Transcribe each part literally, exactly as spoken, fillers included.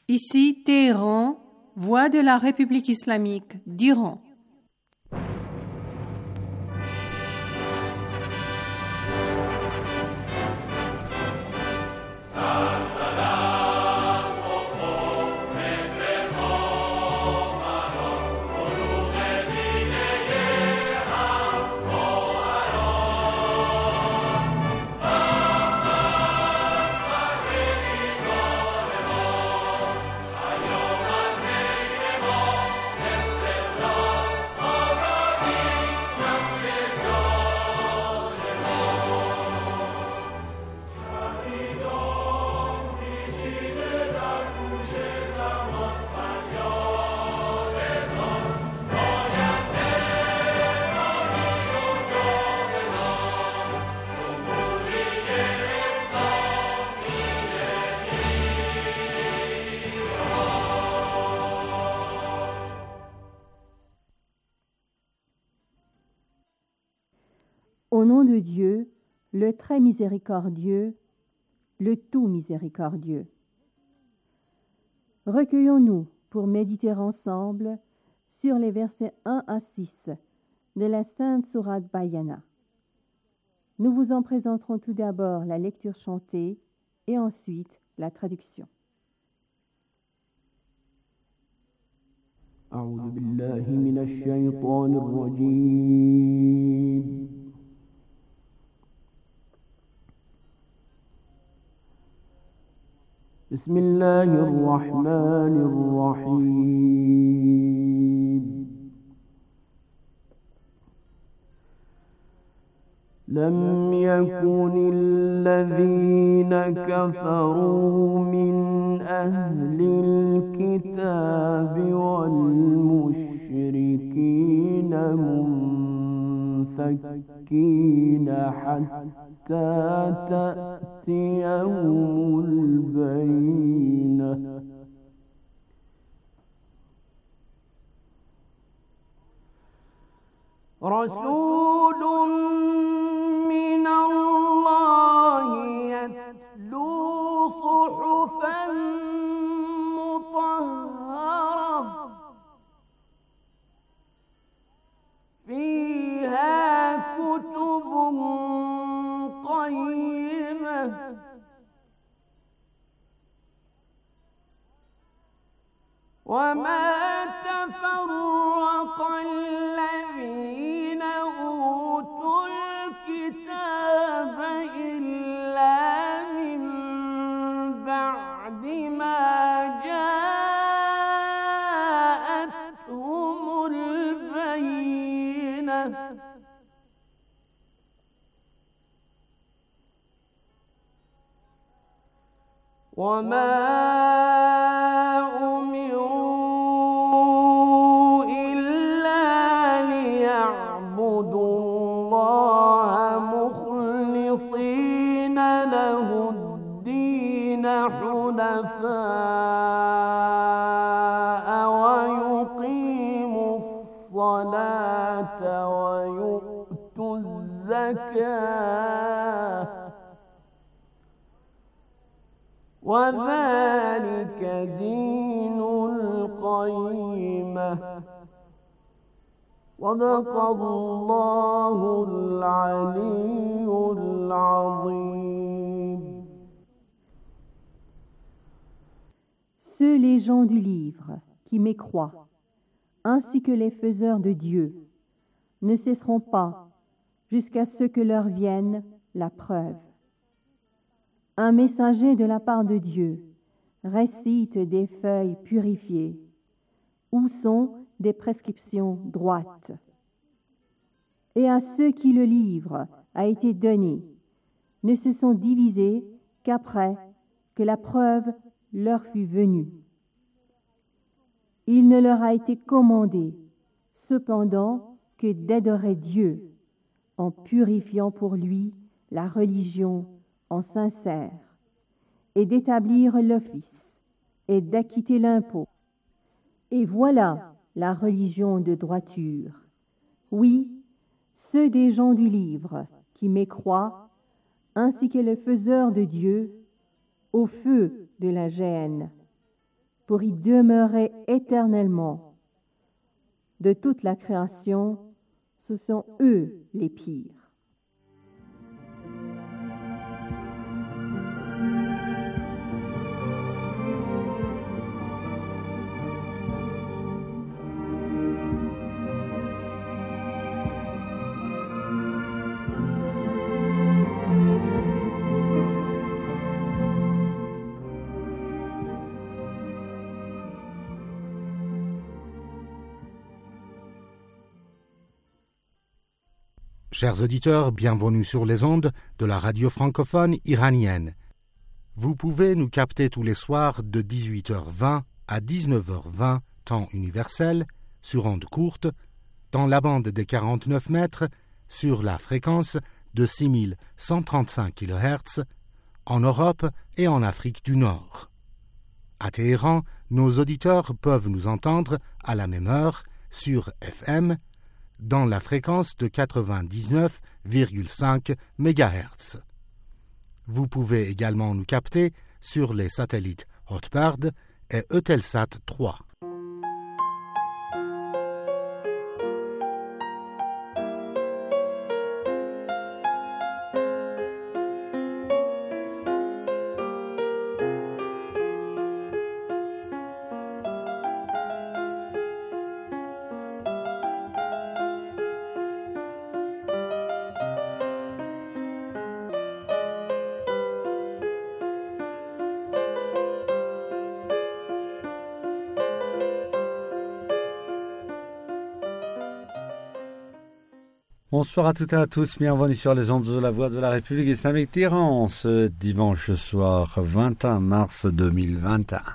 Ici Téhéran, voix de la République islamique d'Iran. Au nom de Dieu, le très miséricordieux, le tout miséricordieux. Recueillons-nous pour méditer ensemble sur les versets un à six de la Sainte Sourate Bayana. Nous vous en présenterons tout d'abord la lecture chantée et ensuite la traduction. أعوذ بالله من الشيطان الرجيم بسم الله الرحمن الرحيم لم يكن الذين كفروا من أهل الكتاب والمشركين منفكين حتى تأتيهم البينة رسول من الله يتلو صحفا مطهرة فيها كتب قيمة وما تفرق الذين أوتوا الكتاب إلا من بعد ما جاءتهم البينة وما حنفاء ويقيموا الصلاة ويؤتوا الزكاة وذلك دين القيمة صدق الله العلي العظيم. Ceux les gens du livre qui mécroient, ainsi que les faiseurs de Dieu, ne cesseront pas jusqu'à ce que leur vienne la preuve. Un messager de la part de Dieu récite des feuilles purifiées, où sont des prescriptions droites. Et à ceux qui le livre a été donné, ne se sont divisés qu'après que la preuve leur fut venue. Il ne leur a été commandé, cependant, que d'adorer Dieu en purifiant pour lui la religion en sincère, et d'établir l'office, et d'acquitter l'impôt. Et voilà la religion de droiture. Oui, ceux des gens du livre qui mécroient, ainsi que les faiseurs de Dieu, au feu de la géhenne. pour y demeurer éternellement. De toute la création, ce sont eux les pires. Chers auditeurs, bienvenue sur les ondes de la radio francophone iranienne. Vous pouvez nous capter tous les soirs de dix-huit heures vingt à dix-neuf heures vingt, temps universel, sur ondes courtes, dans la bande des quarante-neuf mètres, sur la fréquence de six mille cent trente-cinq kilohertz, en Europe et en Afrique du Nord. À Téhéran, nos auditeurs peuvent nous entendre à la même heure sur F M, dans la fréquence de quatre-vingt-dix-neuf virgule cinq mégahertz. Vous pouvez également nous capter sur les satellites Hotbird et Eutelsat trois. Bonsoir à toutes et à tous, bienvenue sur les ondes de la Voix de la République islamique d'Iran, ce dimanche soir vingt et un mars deux mille vingt et un.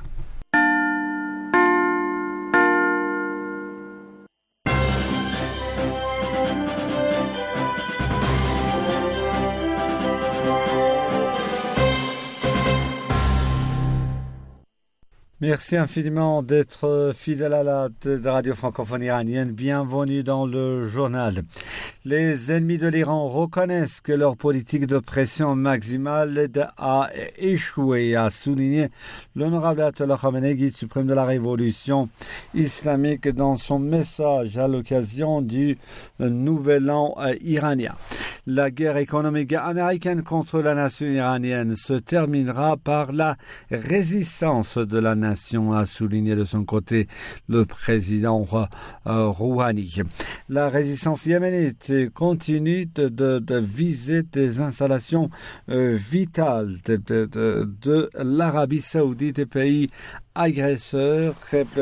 Merci infiniment d'être fidèle à la radio francophone iranienne. Bienvenue dans le journal. Les ennemis de l'Iran reconnaissent que leur politique de pression maximale a échoué, a souligné l'honorable Ayatollah Khamenei, guide suprême de la révolution islamique, dans son message à l'occasion du Nouvel An iranien. La guerre économique américaine contre la nation iranienne se terminera par la résistance de la nation, a souligné de son côté le président euh, Rouhani. La résistance yéménite continue de, de, de viser des installations euh, vitales de, de, de, de l'Arabie saoudite et pays agresseur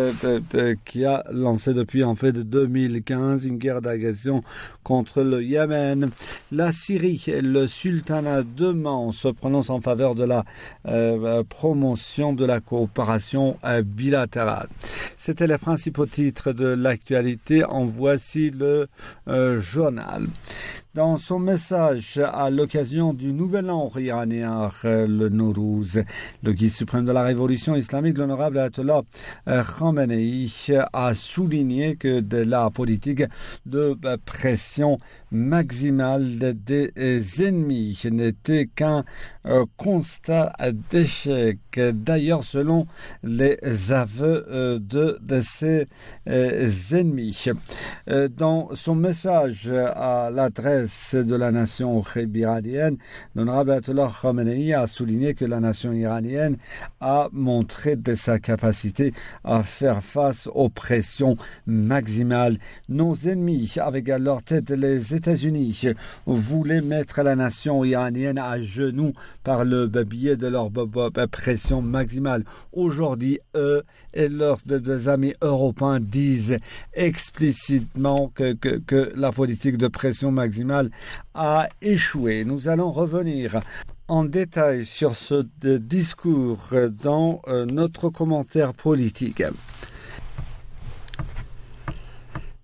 qui a lancé depuis en fait deux mille quinze une guerre d'agression contre le Yémen. La Syrie et le sultanat d'Oman se prononcent en faveur de la euh, promotion de la coopération euh, bilatérale. C'était les principaux titres de l'actualité. En voici le euh, journal. Dans son message à l'occasion du Nouvel An iranien, le Nowruz, le guide suprême de la révolution islamique, l'honorable Ayatollah Khamenei, a souligné que de la politique de pression maximale des ennemis n'était qu'un constat d'échec. D'ailleurs, selon les aveux de, de ces ennemis, dans son message à l'adresse de la nation iranienne, l'honorable Ayatollah Khamenei a souligné que la nation iranienne a montré de sa capacité à faire face aux pressions maximales. Nos ennemis, avec à leur tête les États-Unis, voulaient mettre la nation iranienne à genoux par le biais de leur pression maximale. Aujourd'hui, eux et leurs amis européens disent explicitement que, que, que la politique de pression maximale a échoué. Nous allons revenir en détail sur ce discours dans notre commentaire politique.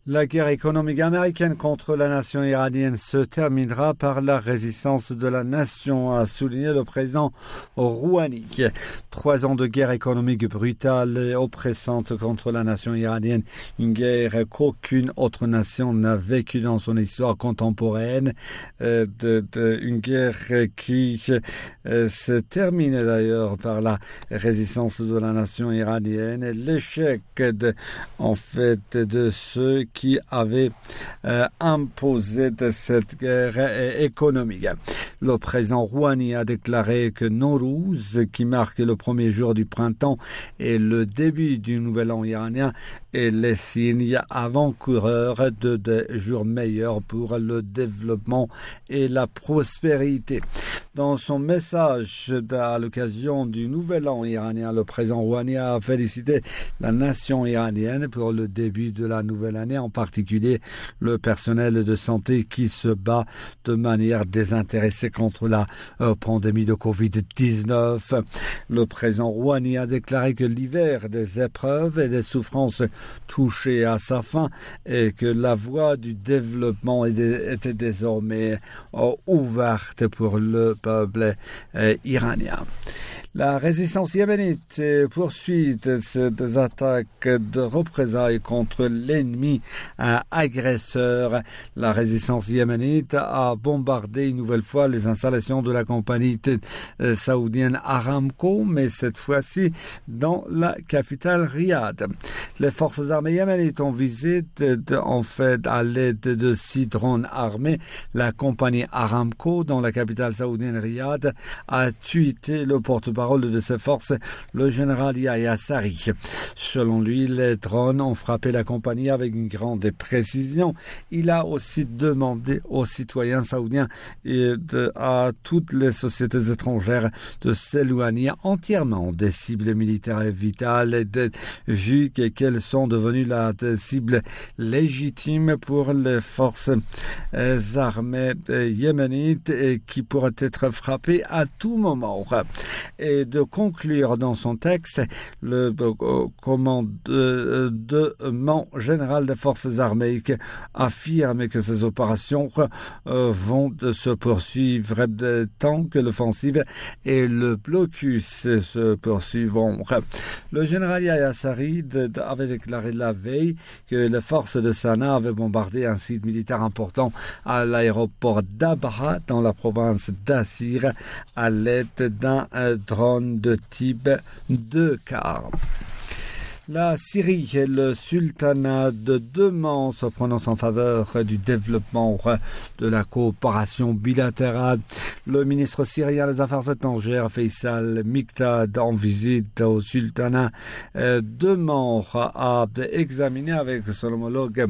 La guerre économique américaine contre la nation iranienne se terminera par la résistance de la nation, a souligné le président Rouhani. Trois ans de guerre économique brutale et oppressante contre la nation iranienne, une guerre qu'aucune autre nation n'a vécue dans son histoire contemporaine, euh, de, de, une guerre qui euh, se termine d'ailleurs par la résistance de la nation iranienne et l'échec de, en fait, de ceux qui avait euh, imposé de cette guerre économique. Le président Rouhani a déclaré que Nowruz, qui marque le premier jour du printemps et le début du nouvel an iranien, est le signe avant-coureur de, de jours meilleurs pour le développement et la prospérité. Dans son message à l'occasion du nouvel an iranien, le président Rouhani a félicité la nation iranienne pour le début de la nouvelle année, en particulier le personnel de santé qui se bat de manière désintéressée contre la euh, pandémie de covid dix-neuf. Le président Rouhani a déclaré que l'hiver des épreuves et des souffrances touchait à sa fin et que la voie du développement était désormais euh, ouverte pour le peuple euh, iranien. La résistance yéménite poursuit des attaques de représailles contre l'ennemi agresseur. La résistance yéménite a bombardé une nouvelle fois les installations de la compagnie saoudienne Aramco, mais cette fois-ci dans la capitale Riyad. Les forces armées yéménites ont visé de, de, en fait à l'aide de six drones armés la compagnie Aramco dans la capitale saoudienne Riyad, a tweeté le porte-parole de ses forces, le général Yahya Sari. Selon lui, les drones ont frappé la compagnie avec une grande précision. Il a aussi demandé aux citoyens saoudiens et de, à toutes les sociétés étrangères de s'éloigner entièrement des cibles militaires et vitales, et de, vu qu'elles sont devenues la cible légitime pour les forces euh, armées euh, yéménites et qui pourraient être frappées à tout moment. Et de conclure dans son texte, le euh, commandement général des forces armées affirme que ces opérations euh, vont se poursuivre tant que l'offensive et le blocus se poursuivront. Le général Yahya Sari avait déclaré la veille que les forces de Sanaa avaient bombardé un site militaire important à l'aéroport d'Abha dans la province d'Assir à l'aide d'un drone de type deux quarts. La Syrie et le sultanat de Daman se prononcent en faveur du développement de la coopération bilatérale. Le ministre syrien des Affaires étrangères, Faisal Mikdad, en visite au sultanat de Daman, a examiné avec son homologue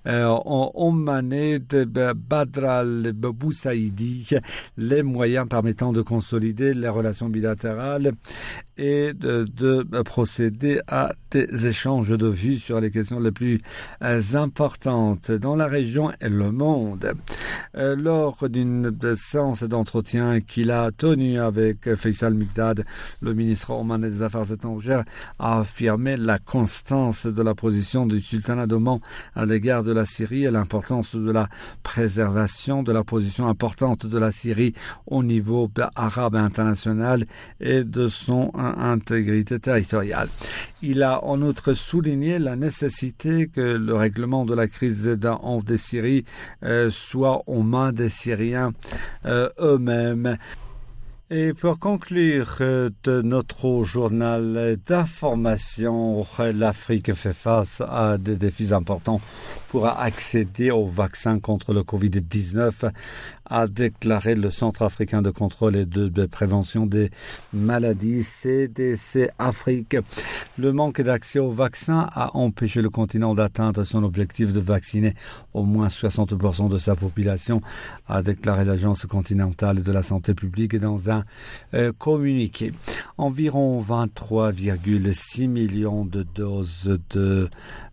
omanais Badr al-Boussaïdi les moyens permettant de consolider les relations bilatérales et de, de procéder à des échanges de vues sur les questions les plus euh, importantes dans la région et le monde. Euh, lors d'une séance d'entretien qu'il a tenue avec Faisal Mikdad, le ministre omanais des Affaires étrangères a affirmé la constance de la position du sultanat d'Oman à l'égard de la Syrie et l'importance de la préservation de la position importante de la Syrie au niveau arabe international et de son intégrité territoriale. Il a en outre souligné la nécessité que le règlement de la crise de Syrie euh, soit aux mains des Syriens euh, eux-mêmes. Et pour conclure euh, de notre journal d'information, l'Afrique fait face à des défis importants pour accéder au vaccin contre le covid dix-neuf, a déclaré le Centre africain de contrôle et de, de prévention des maladies C D C Afrique. Le manque d'accès au vaccin a empêché le continent d'atteindre son objectif de vacciner au moins soixante pour cent de sa population, a déclaré l'Agence continentale de la santé publique dans un euh, communiqué. Environ vingt-trois virgule six millions de doses de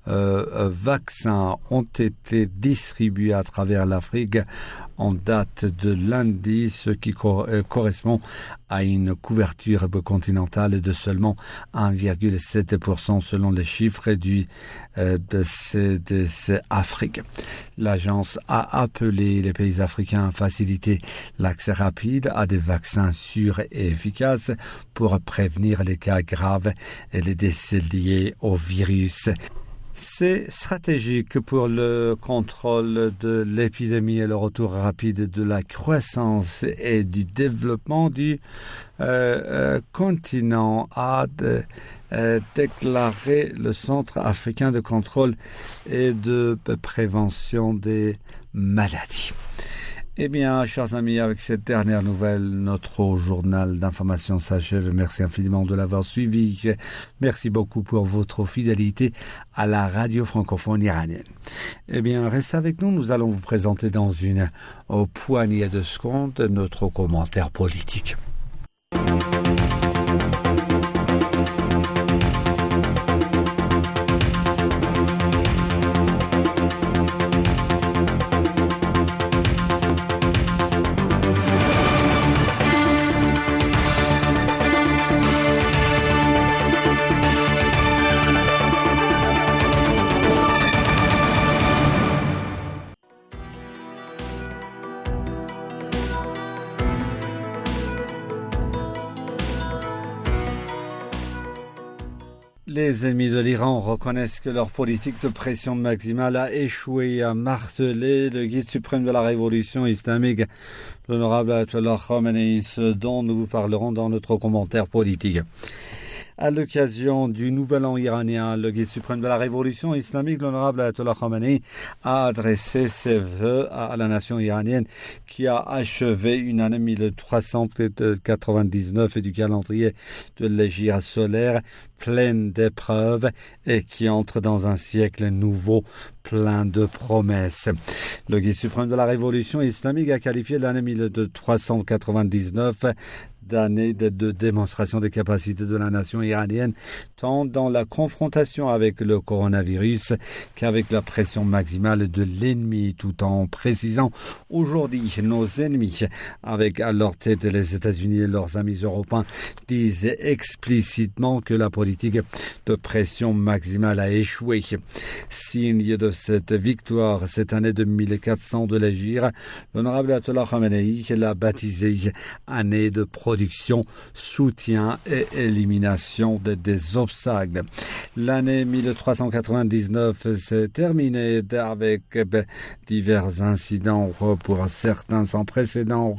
euh, vaccins ont été distribués à travers l'Afrique en date de lundi, ce qui co- euh, correspond à une couverture continentale de seulement un virgule sept pour cent selon les chiffres du euh, de C D C Afrique. L'agence a appelé les pays africains à faciliter l'accès rapide à des vaccins sûrs et efficaces pour prévenir les cas graves et les décès liés au virus. C'est stratégique pour le contrôle de l'épidémie et le retour rapide de la croissance et du développement du euh, euh, continent, a de, euh, déclaré le Centre africain de contrôle et de prévention des maladies. Eh bien, chers amis, avec cette dernière nouvelle, notre journal d'information s'achève. Merci infiniment de l'avoir suivi. Merci beaucoup pour votre fidélité à la radio francophone iranienne. Eh bien, restez avec nous. Nous allons vous présenter dans une poignée de secondes notre commentaire politique. Les ennemis de l'Iran reconnaissent que leur politique de pression maximale a échoué, a martelé le guide suprême de la révolution islamique, l'honorable Ayatollah Khamenei, ce dont nous vous parlerons dans notre commentaire politique. À l'occasion du Nouvel An iranien, le guide suprême de la révolution islamique, l'honorable Ayatollah Khamenei, a adressé ses vœux à la nation iranienne qui a achevé une année mille trois cent quatre-vingt-dix-neuf du calendrier de l'hégire solaire pleine d'épreuves et qui entre dans un siècle nouveau plein de promesses. Le guide suprême de la révolution islamique a qualifié l'année mille trois cent quatre-vingt-dix-neuf d'années de, de démonstration des capacités de la nation iranienne, tant dans la confrontation avec le coronavirus qu'avec la pression maximale de l'ennemi, tout en précisant aujourd'hui nos ennemis, avec à leur tête les États-Unis et leurs amis européens, disent explicitement que la politique de pression maximale a échoué. Signe de cette victoire, cette année de mille quatre cents de l'hégire, l'honorable Ayatollah Khamenei l'a baptisée année de production, soutien et élimination de, des obstacles. L'année mille trois cent quatre-vingt-dix-neuf s'est terminée avec ben, divers incidents, pour certains sans précédent.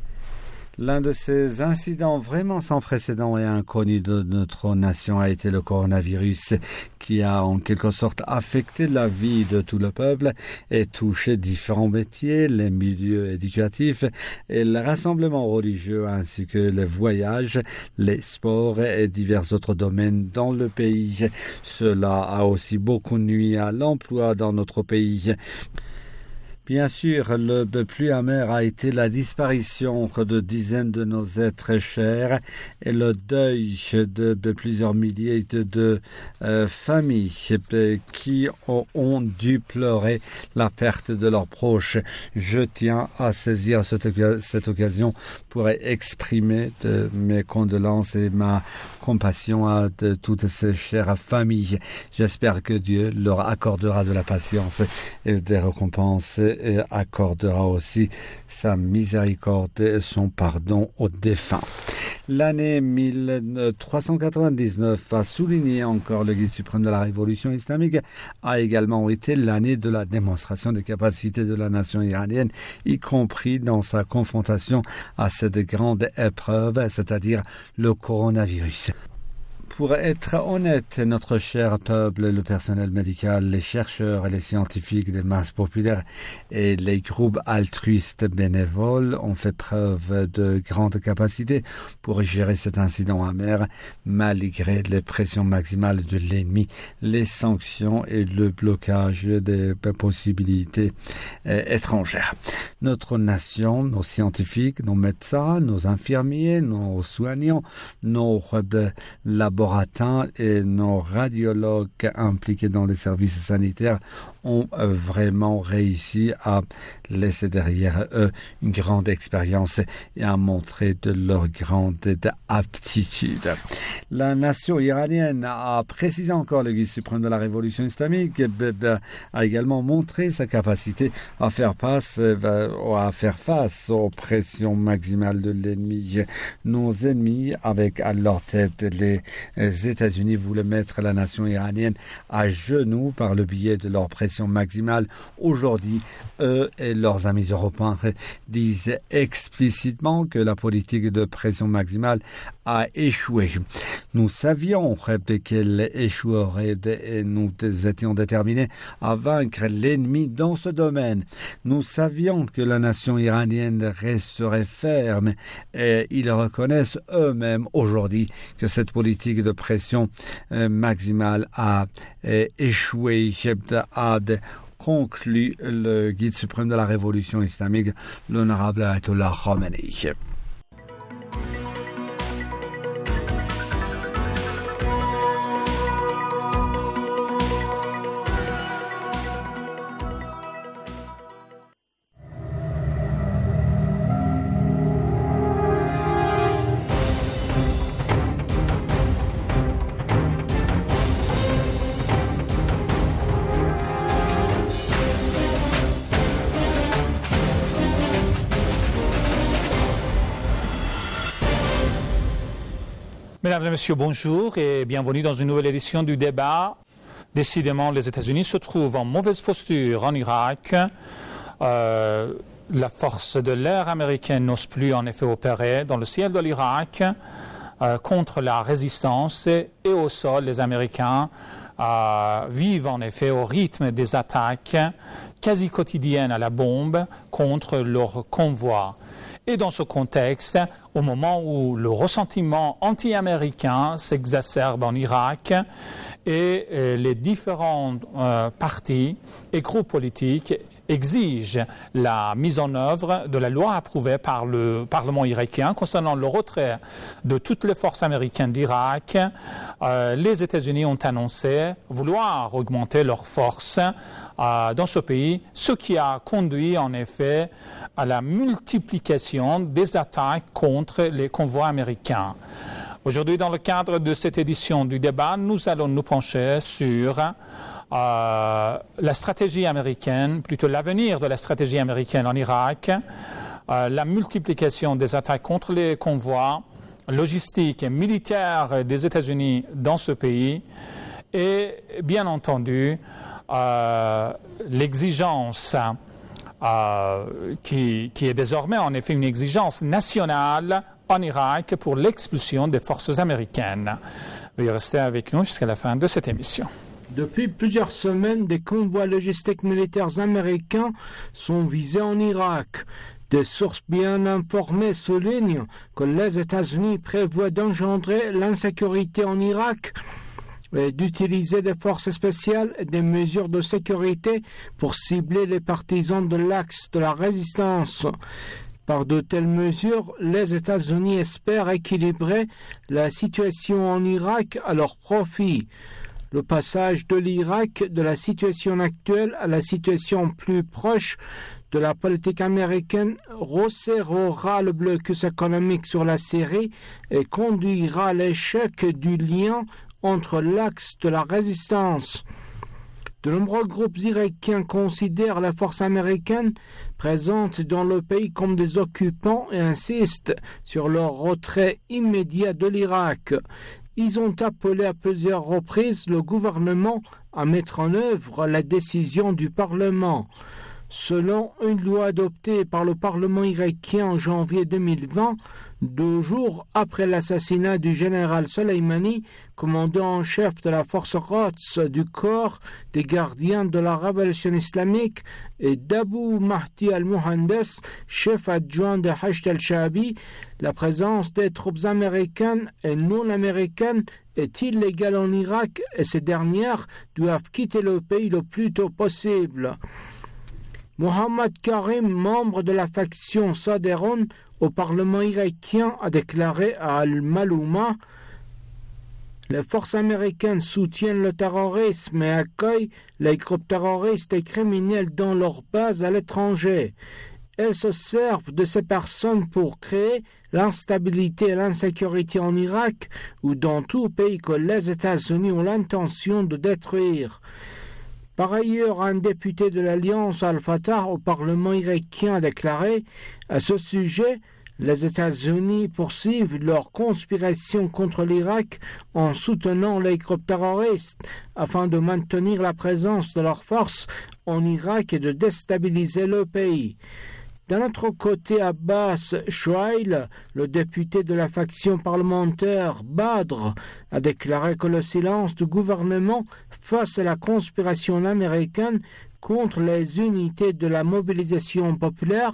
L'un de ces incidents vraiment sans précédent et inconnus de notre nation a été le coronavirus, qui a en quelque sorte affecté la vie de tout le peuple et touché différents métiers, les milieux éducatifs et le rassemblement religieux, ainsi que les voyages, les sports et divers autres domaines dans le pays. Cela a aussi beaucoup nui à l'emploi dans notre pays. Bien sûr, le plus amer a été la disparition de dizaines de nos êtres chers et le deuil de, de plusieurs milliers de, de euh, familles qui ont, ont dû pleurer la perte de leurs proches. Je tiens à saisir cette, cette occasion pour exprimer de mes condoléances et ma compassion à de toutes ces chères familles. J'espère que Dieu leur accordera de la patience et des récompenses et accordera aussi sa miséricorde et son pardon aux défunts. L'année mille trois cent quatre-vingt-dix-neuf a souligné encore le guide suprême de la révolution islamique, a également été l'année de la démonstration des capacités de la nation iranienne, y compris dans sa confrontation à cette grande épreuve, c'est-à-dire le coronavirus. Pour être honnête, notre cher peuple, le personnel médical, les chercheurs et les scientifiques des masses populaires et les groupes altruistes bénévoles ont fait preuve de grandes capacités pour gérer cet incident amer, malgré les pressions maximales de l'ennemi, les sanctions et le blocage des possibilités euh, étrangères. Notre nation, nos scientifiques, nos médecins, nos infirmiers, nos soignants, nos laboratoires, laboratoires et nos radiologues impliqués dans les services sanitaires ont vraiment réussi à laisser derrière eux une grande expérience et à montrer de leur grande aptitude. La nation iranienne a précisé encore le guide suprême de la révolution islamique, a également montré sa capacité à faire face, à faire face aux pressions maximales de l'ennemi. Nos ennemis, avec à leur tête les États-Unis, voulaient mettre la nation iranienne à genoux par le biais de leur pression maximale. Aujourd'hui, eux et leurs amis européens disent explicitement que la politique de pression maximale a échoué. Nous savions qu'elle échouerait et nous étions déterminés à vaincre l'ennemi dans ce domaine. Nous savions que la nation iranienne resterait ferme et ils reconnaissent eux-mêmes aujourd'hui que cette politique de pression maximale a échoué, a conclu le guide suprême de la révolution islamique, l'honorable Ayatollah Khamenei. Mesdames et messieurs, bonjour et bienvenue dans une nouvelle édition du débat. Décidément, les États-Unis se trouvent en mauvaise posture en Irak. Euh, la force de l'air américaine n'ose plus en effet opérer dans le ciel de l'Irak euh, contre la résistance et au sol, les Américains euh, vivent en effet au rythme des attaques quasi quotidiennes à la bombe contre leur convoi. Et dans ce contexte, au moment où le ressentiment anti-américain s'exacerbe en Irak et, et les différents euh, partis et groupes politiques exigent la mise en œuvre de la loi approuvée par le Parlement irakien concernant le retrait de toutes les forces américaines d'Irak, euh, les États-Unis ont annoncé vouloir augmenter leurs forces euh, dans ce pays, ce qui a conduit en effet à la multiplication des attaques contre les convois américains. Aujourd'hui, dans le cadre de cette édition du débat, nous allons nous pencher sur euh, la stratégie américaine, plutôt l'avenir de la stratégie américaine en Irak, euh, la multiplication des attaques contre les convois logistiques et militaires des États-Unis dans ce pays et, bien entendu, euh, l'exigence Euh, qui, qui est désormais en effet une exigence nationale en Irak pour l'expulsion des forces américaines. Veuillez rester avec nous jusqu'à la fin de cette émission. Depuis plusieurs semaines, des convois logistiques militaires américains sont visés en Irak. Des sources bien informées soulignent que les États-Unis prévoient d'engendrer l'insécurité en Irak et d'utiliser des forces spéciales et des mesures de sécurité pour cibler les partisans de l'axe de la résistance. Par de telles mesures, les États-Unis espèrent équilibrer la situation en Irak à leur profit. Le passage de l'Irak de la situation actuelle à la situation plus proche de la politique américaine resserrera le blocus économique sur la Syrie et conduira à l'échec du lien entre l'axe de la résistance. De nombreux groupes irakiens considèrent la force américaine présente dans le pays comme des occupants et insistent sur leur retrait immédiat de l'Irak. Ils ont appelé à plusieurs reprises le gouvernement à mettre en œuvre la décision du Parlement. Selon une loi adoptée par le Parlement irakien en janvier deux mille vingt, deux jours après l'assassinat du général Soleimani, commandant en chef de la force Quds du corps des gardiens de la révolution islamique, et d'Abu Mahdi al-Muhandes, chef adjoint de Hashd al-Shaabi, la présence des troupes américaines et non américaines est illégale en Irak et ces dernières doivent quitter le pays le plus tôt possible. Mohammad Karim, membre de la faction Sadr au Parlement irakien, a déclaré à Al-Malouma: Les forces américaines soutiennent le terrorisme et accueillent les groupes terroristes et criminels dans leurs bases à l'étranger. Elles se servent de ces personnes pour créer l'instabilité et l'insécurité en Irak ou dans tout pays que les États-Unis ont l'intention de détruire. Par ailleurs, un député de l'Alliance Al-Fatah au Parlement irakien a déclaré à ce sujet: les États-Unis poursuivent leur conspiration contre l'Irak en soutenant les groupes terroristes afin de maintenir la présence de leurs forces en Irak et de déstabiliser le pays. D'un autre côté, Abbas Chouail, le député de la faction parlementaire Badr, a déclaré que le silence du gouvernement face à la conspiration américaine contre les unités de la mobilisation populaire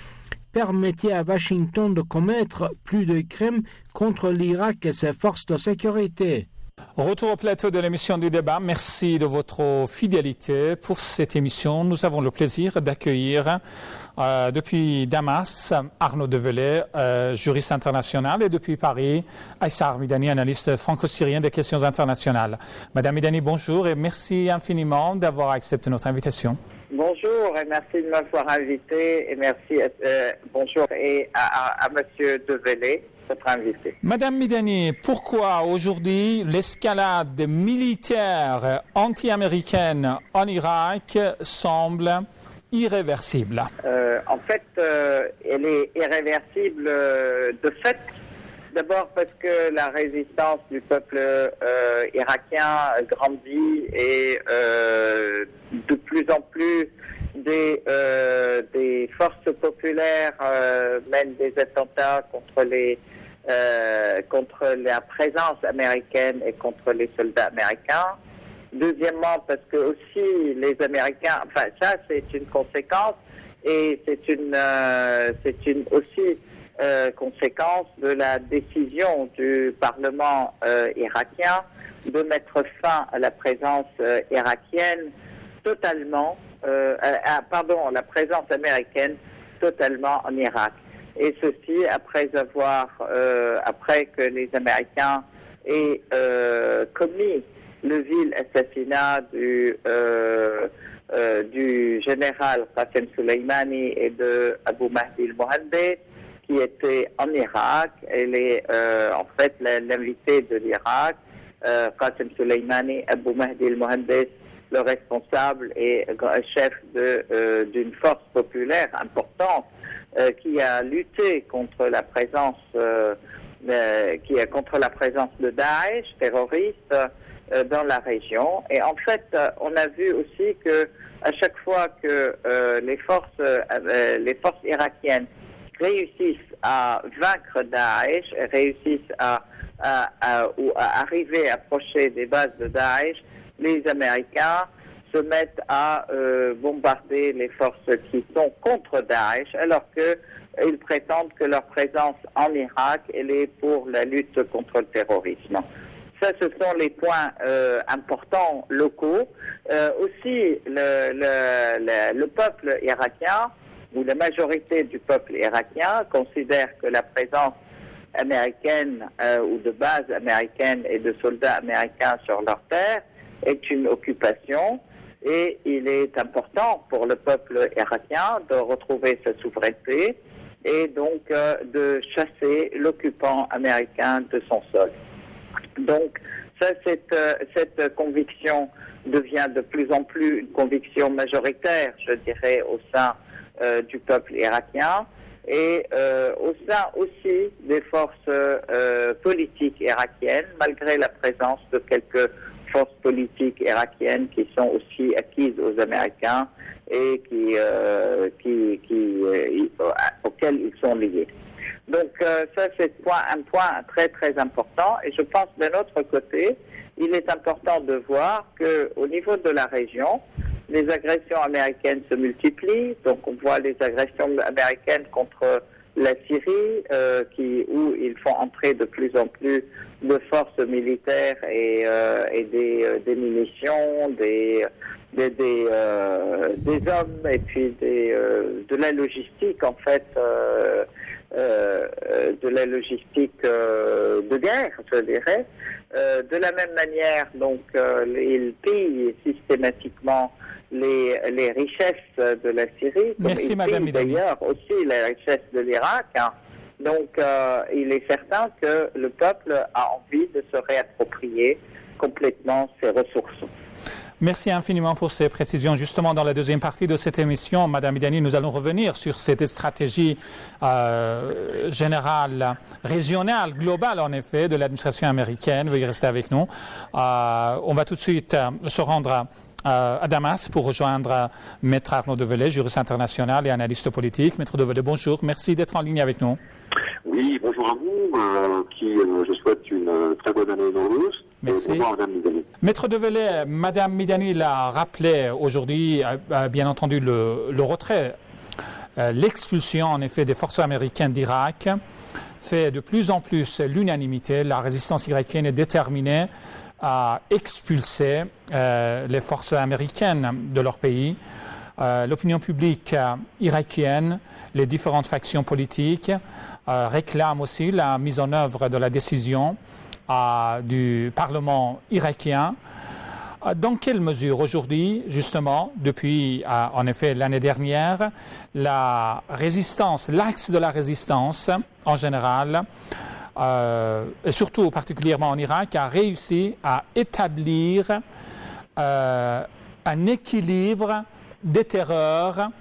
permettait à Washington de commettre plus de crimes contre l'Irak et ses forces de sécurité. Retour au plateau de l'émission du débat. Merci de votre fidélité pour cette émission. Nous avons le plaisir d'accueillir euh, depuis Damas Arnaud Develay, euh, juriste international, et depuis Paris Aïssa Armidani, analyste franco-syrien des questions internationales. Madame Midani, bonjour et merci infiniment d'avoir accepté notre invitation. Bonjour et merci de m'avoir invité et merci euh, bonjour et à, à, à Monsieur Develay, votre invité. Madame Midani, pourquoi aujourd'hui l'escalade militaire anti-américaine en Irak semble irréversible? euh, En fait, euh, elle est irréversible euh, de fait. D'abord parce que la résistance du peuple euh, irakien grandit et euh, de plus en plus des, euh, des forces populaires euh, mènent des attentats contre les euh, contre la présence américaine et contre les soldats américains. Deuxièmement, parce que aussi les Américains, enfin ça c'est une conséquence et c'est une euh, c'est une aussi Euh, conséquence de la décision du Parlement euh, irakien de mettre fin à la présence euh, irakienne totalement, euh, à, pardon, la présence américaine totalement en Irak. Et ceci après avoir, euh, après que les Américains aient euh, commis le vil assassinat du euh, euh, du général Qasem Soleimani et de Abu Mahdi al-Mohandes, qui était en Irak. Elle est euh, en fait l'invité de l'Irak, euh, Qasem Soleimani, Abu Mahdi al-Mohandes, le responsable et chef de, euh, d'une force populaire importante euh, qui a lutté contre la présence, euh, euh, qui a contre la présence de Daesh, terroriste, euh, dans la région. Et en fait, euh, on a vu aussi que à chaque fois que euh, les forces, euh, les forces irakiennes réussissent à vaincre Daesh, réussissent à, à, à, ou à arriver à approcher des bases de Daesh, les Américains se mettent à euh, bombarder les forces qui sont contre Daesh, alors qu'ils prétendent que leur présence en Irak, elle est pour la lutte contre le terrorisme. Ça, ce sont les points euh, importants locaux. Euh, aussi, le, le, le, le peuple irakien, où la majorité du peuple irakien considère que la présence américaine euh, ou de bases américaines et de soldats américains sur leur terre est une occupation, et il est important pour le peuple irakien de retrouver sa souveraineté et donc euh, de chasser l'occupant américain de son sol. Donc ça, cette, euh, cette conviction devient de plus en plus une conviction majoritaire, je dirais, au sein Euh, du peuple irakien et euh, au sein aussi des forces euh, politiques irakiennes, malgré la présence de quelques forces politiques irakiennes qui sont aussi acquises aux Américains et qui, euh, qui, qui, euh, auxquelles ils sont liés. Donc euh, ça, c'est point, un point très très important, et je pense d'un autre côté, il est important de voir qu'au niveau de la région, les agressions américaines se multiplient. Donc on voit les agressions américaines contre la Syrie, euh, qui, où ils font entrer de plus en plus de forces militaires et, euh, et des, euh, des munitions, des, des, des, euh, des hommes et puis des, euh, de la logistique en fait euh, euh, euh, de la logistique euh, de guerre, je dirais. Euh, de la même manière, donc, euh, il pille systématiquement les, les richesses de la Syrie, comme Merci, il Madame pille Midani. d'ailleurs aussi les richesses de l'Irak. Hein. Donc, euh, il est certain que le peuple a envie de se réapproprier complètement ses ressources. Merci infiniment pour ces précisions. Justement, dans la deuxième partie de cette émission, Madame Midani, nous allons revenir sur cette stratégie euh, générale, régionale, globale, en effet, de l'administration américaine. Veuillez rester avec nous. Euh, on va tout de suite euh, se rendre euh, à Damas pour rejoindre Maître Arnaud Develay, juriste international et analyste politique. Maître Develay, bonjour. Merci d'être en ligne avec nous. Oui, bonjour à vous, euh, qui euh, je souhaite une euh, très bonne année heureuse. Merci. Bonjour, Madame Midani. Maître Develay, Madame Midani l'a rappelé aujourd'hui, euh, bien entendu, le, le retrait, euh, l'expulsion en effet des forces américaines d'Irak fait de plus en plus l'unanimité. La résistance irakienne est déterminée à expulser euh, les forces américaines de leur pays. Euh, l'opinion publique euh, irakienne, les différentes factions politiques euh, réclament aussi la mise en œuvre de la décision euh, du Parlement irakien. Euh, dans quelle mesure aujourd'hui, justement, depuis euh, en effet l'année dernière, la résistance, l'axe de la résistance en général, euh, et surtout particulièrement en Irak, a réussi à établir euh, un équilibre des terreurs,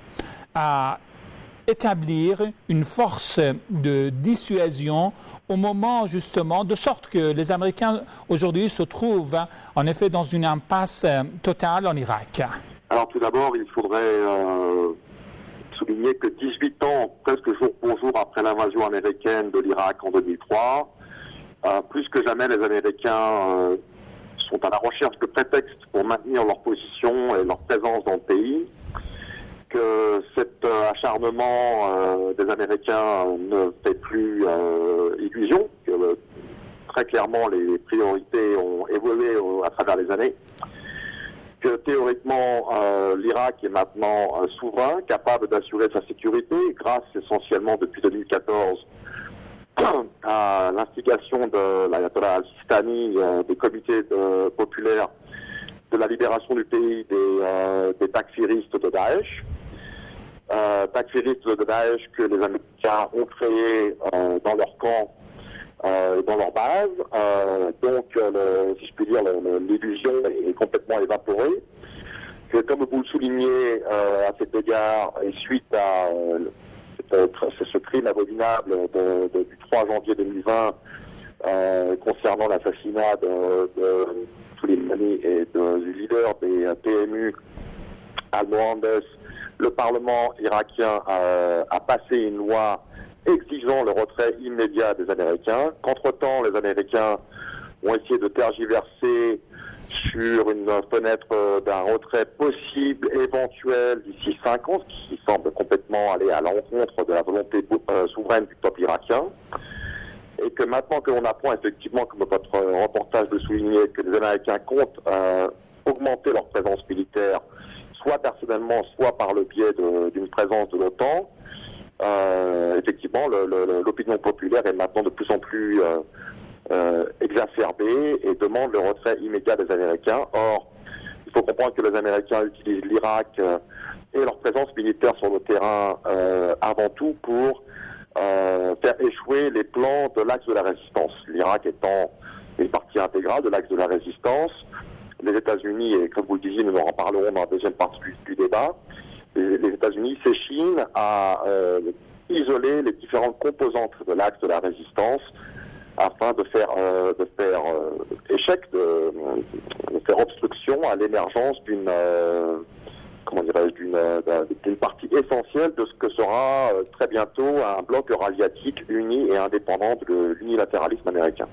à établir une force de dissuasion au moment justement, de sorte que les Américains aujourd'hui se trouvent en effet dans une impasse totale en Irak. Alors tout d'abord, il faudrait euh, souligner que dix-huit ans, presque jour pour jour après l'invasion américaine de l'Irak en deux mille trois, euh, plus que jamais les Américains euh, sont à la recherche de prétextes pour maintenir leur position et leur présence dans le pays, que cet euh, acharnement euh, des Américains ne fait plus euh, illusion, que euh, très clairement les priorités ont évolué euh, à travers les années, que théoriquement euh, l'Irak est maintenant euh, souverain, capable d'assurer sa sécurité, grâce essentiellement depuis deux mille quatorze à l'instigation de l'ayatollah al-Sistani, euh, des comités de, populaires de la libération du pays des, euh, des takfiristes de Daesh. Euh, takfiristes de Daesh que les Américains ont créés euh, dans leur camp, euh, dans leur base. Euh, donc, euh, le, si je puis dire, le, le, l'illusion est complètement évaporée. Que, comme vous le soulignez euh, à cet égard, et suite à euh, c'est ce crime abominable de, de, du trois janvier deux mille vingt euh, concernant l'assassinat de, de Soleimani et de, du leader des P M U, Al-Mohandes, le Parlement irakien a, a passé une loi exigeant le retrait immédiat des Américains. Qu'entre-temps, les Américains ont essayé de tergiverser sur une fenêtre d'un retrait possible, éventuel, d'ici cinq ans, ce qui semble complètement aller à l'encontre de la volonté euh, souveraine du peuple irakien. Et que maintenant que l'on apprend effectivement, comme votre reportage le soulignait, que les Américains comptent euh, augmenter leur présence militaire, soit personnellement, soit par le biais de, d'une présence de l'OTAN, euh, effectivement, le, le, l'opinion populaire est maintenant de plus en plus euh, Euh, exacerbée et demande le retrait immédiat des Américains. Or, il faut comprendre que les Américains utilisent l'Irak euh, et leur présence militaire sur le terrain euh, avant tout pour euh, faire échouer les plans de l'axe de la résistance. L'Irak étant une partie intégrale de l'axe de la résistance, les États-Unis, et comme vous le disiez, nous en reparlerons dans la deuxième partie du, du débat, les, les États-Unis s'échinent à euh, isoler les différentes composantes de l'axe de la résistance afin de faire, euh, de faire euh, échec, de, de faire obstruction à l'émergence d'une, euh, comment dirais-je, d'une, euh, d'une partie essentielle de ce que sera euh, très bientôt un bloc eurasiatique uni et indépendant de l'unilatéralisme américain.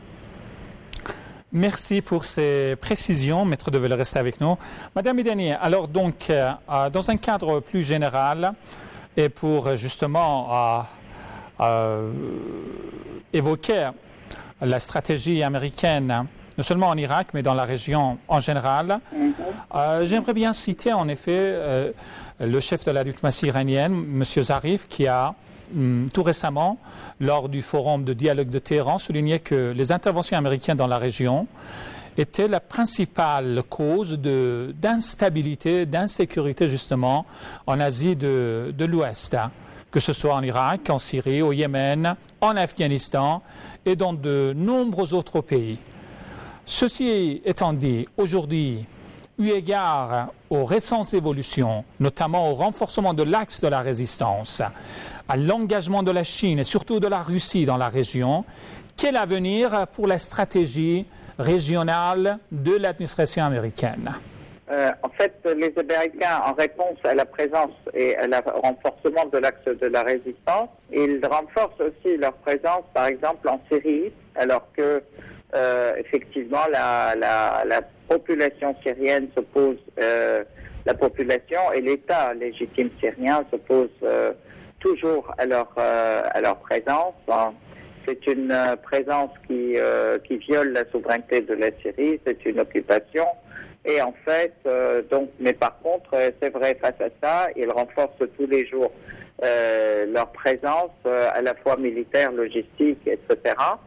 Merci pour ces précisions, Maître Develay, restez avec nous. Madame Midani, alors donc, euh, dans un cadre plus général, et pour justement euh, euh, évoquer la stratégie américaine, non seulement en Irak, mais dans la région en général. Mm-hmm. Euh, j'aimerais bien citer, en effet, euh, le chef de la diplomatie iranienne, M. Zarif, qui a tout récemment, lors du forum de dialogue de Téhéran, soulignait que les interventions américaines dans la région étaient la principale cause de, d'instabilité, d'insécurité justement en Asie de, de l'Ouest, hein, que ce soit en Irak, en Syrie, au Yémen, en Afghanistan et dans de nombreux autres pays. Ceci étant dit, aujourd'hui, eu égard aux récentes évolutions, notamment au renforcement de l'axe de la résistance, à l'engagement de la Chine et surtout de la Russie dans la région, quel avenir pour la stratégie régionale de l'administration américaine? Euh, en fait, les Américains, en réponse à la présence et à au renforcement de l'axe de la résistance, ils renforcent aussi leur présence, par exemple, en Syrie, alors que, euh, effectivement, la, la, la population syrienne s'oppose, euh, la population et l'État légitime syrien s'opposent euh, toujours à leur, euh, à leur présence. Hein. C'est une euh, présence qui, euh, qui viole la souveraineté de la Syrie, c'est une occupation. Et en fait, euh, donc, mais par contre, euh, c'est vrai, face à ça, ils renforcent tous les jours euh, leur présence, euh, à la fois militaire, logistique, et cetera.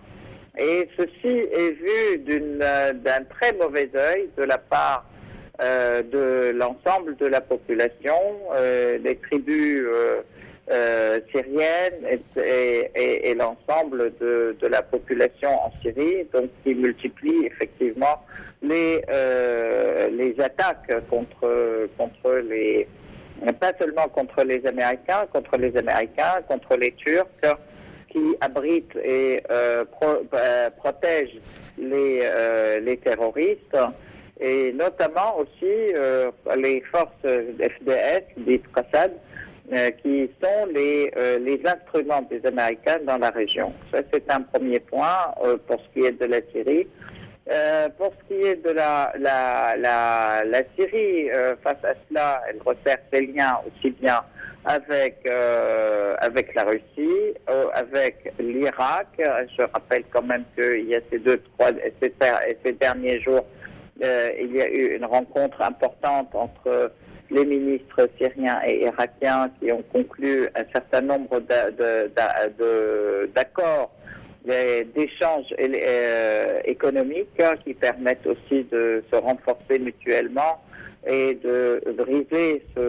Et ceci est vu d'une, euh, d'un très mauvais œil de la part euh, de l'ensemble de la population, euh, des tribus euh, Euh, syrienne et, et, et l'ensemble de, de la population en Syrie, donc qui multiplie effectivement les euh, les attaques contre contre les pas seulement contre les Américains, contre les Américains, contre les Turcs qui abritent et euh, pro, euh, protègent les euh, les terroristes et notamment aussi euh, les forces F D S dites Qassad, Euh, qui sont les, euh, les instruments des Américains dans la région. Ça, c'est un premier point euh, pour ce qui est de la Syrie. Euh, pour ce qui est de la, la, la, la Syrie, euh, face à cela, elle resserre ses liens aussi bien avec, euh, avec la Russie, euh, avec l'Irak. Je rappelle quand même qu'il y a ces deux, trois, ces, ces derniers jours, euh, il y a eu une rencontre importante entre les ministres syriens et irakiens qui ont conclu un certain nombre de, de, de, de, d'accords, d'échanges euh, économiques qui permettent aussi de se renforcer mutuellement et de briser ce,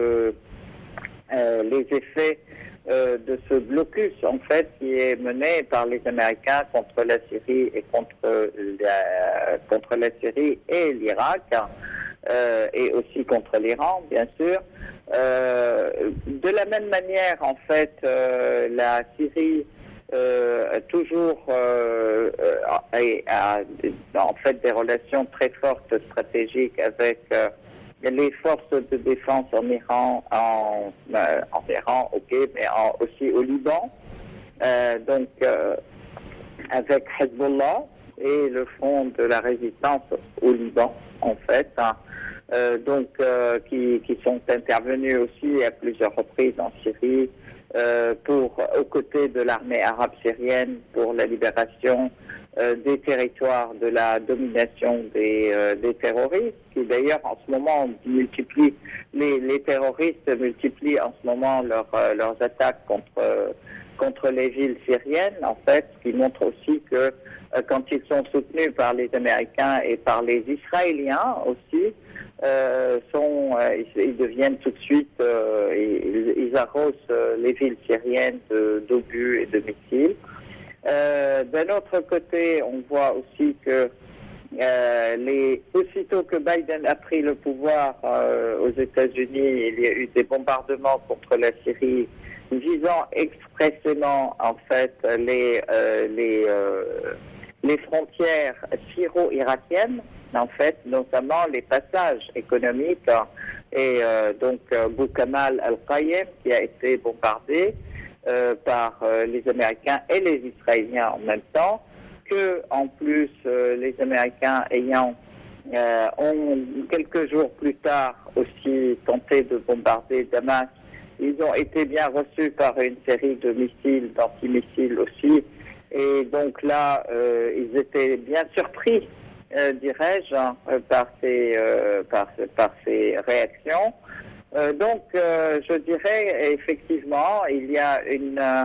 euh, les effets euh, de ce blocus en fait qui est mené par les Américains contre la Syrie et contre la, contre la Syrie et l'Irak. Euh, et aussi contre l'Iran, bien sûr. Euh, de la même manière, en fait, euh, la Syrie euh, toujours euh, a, a en fait des relations très fortes stratégiques avec euh, les forces de défense en Iran, en, euh, en Iran, ok, mais en, aussi au Liban. Euh, donc euh, avec Hezbollah et le Front de la résistance au Liban, en fait. Hein. Euh, donc euh, qui, qui sont intervenus aussi à plusieurs reprises en Syrie euh, pour aux côtés de l'armée arabe syrienne pour la libération euh, des territoires de la domination des, euh, des terroristes, qui d'ailleurs en ce moment multiplient les, les terroristes multiplient en ce moment leur, euh, leurs attaques contre euh, contre les villes syriennes, en fait, ce qui montre aussi que euh, quand ils sont soutenus par les Américains et par les Israéliens aussi, euh, sont, euh, ils, ils deviennent tout de suite, euh, ils, ils arrosent euh, les villes syriennes de, d'obus et de missiles. Euh, d'un autre côté, on voit aussi que euh, les, aussitôt que Biden a pris le pouvoir euh, aux États-Unis, il y a eu des bombardements contre la Syrie visant expressément en fait les euh, les euh, les frontières syro-irakiennes, en fait, notamment les passages économiques hein, et euh, donc euh, Boukamal al-Qaïm qui a été bombardé euh, par euh, les Américains et les Israéliens en même temps, que en plus euh, les Américains ayant euh, ont quelques jours plus tard aussi tenté de bombarder Damas. Ils ont été bien reçus par une série de missiles, d'antimissiles aussi. Et donc là, euh, ils étaient bien surpris, euh, dirais-je, hein, par ces, euh, par, par ces réactions. Euh, donc, euh, je dirais, effectivement, il y a une,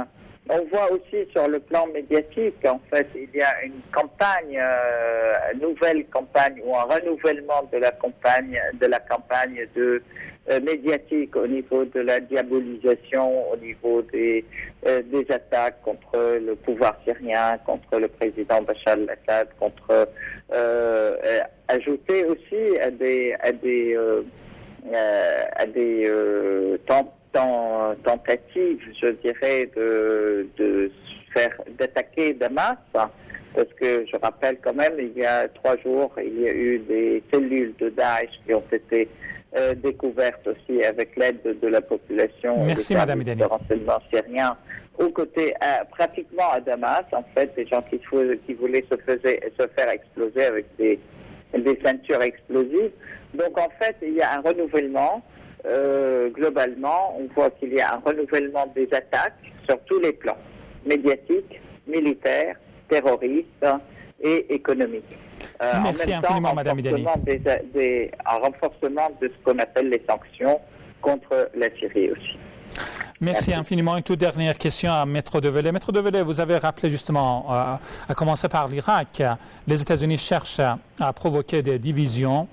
On voit aussi sur le plan médiatique, en fait, il y a une campagne, euh, une nouvelle campagne ou un renouvellement de la campagne, de la campagne de euh, médiatique au niveau de la diabolisation, au niveau des euh, des attaques contre le pouvoir syrien, contre le président Bachar al-Assad, contre euh, euh, ajouté aussi à des à des euh, euh, à des euh, temps tentative, je dirais, de, de faire d'attaquer Damas, hein, parce que je rappelle quand même, il y a trois jours, il y a eu des cellules de Daesh qui ont été euh, découvertes aussi avec l'aide de, de la population. Merci, Madame Medani. De renseignement syrien, aux côtés, à, pratiquement à Damas, en fait, des gens qui, qui voulaient se, faisaient, se faire exploser avec des, des ceintures explosives. Donc, en fait, il y a un renouvellement. Euh, globalement, on voit qu'il y a un renouvellement des attaques sur tous les plans, médiatiques, militaires, terroristes et économiques. Euh, Merci en même infiniment, temps, Madame Medani. Des, des, un renforcement de ce qu'on appelle les sanctions contre la Syrie aussi. Merci, Merci infiniment. Une toute dernière question à Maître Develay. Maître Develay, vous avez rappelé justement, euh, à commencer par l'Irak, les États-Unis cherchent à, à provoquer des divisions,